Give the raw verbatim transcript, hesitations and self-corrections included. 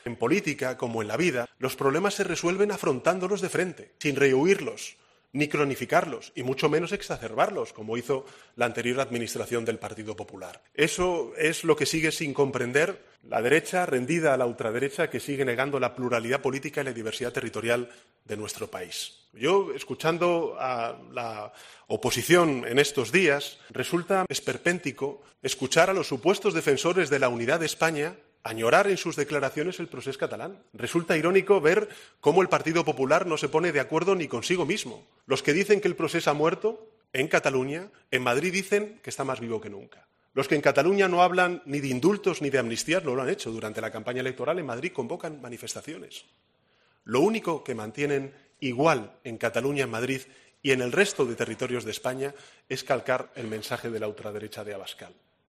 En política, como en la vida, los problemas se resuelven afrontándolos de frente, sin rehuirlos, ni cronificarlos, y mucho menos exacerbarlos, como hizo la anterior administración del Partido Popular. Eso es lo que sigue sin comprender la derecha rendida a la ultraderecha, que sigue negando la pluralidad política y la diversidad territorial de nuestro país. Yo, escuchando a la oposición en estos días, resulta esperpéntico escuchar a los supuestos defensores de la unidad de España añorar en sus declaraciones el procés catalán. Resulta irónico ver cómo el Partido Popular no se pone de acuerdo ni consigo mismo. Los que dicen que el procés ha muerto, en Cataluña, en Madrid dicen que está más vivo que nunca. Los que en Cataluña no hablan ni de indultos ni de amnistías, no lo han hecho. Durante la campaña electoral en Madrid convocan manifestaciones. Lo único que mantienen igual en Cataluña, en Madrid y en el resto de territorios de España es calcar el mensaje de la ultraderecha de Abascal.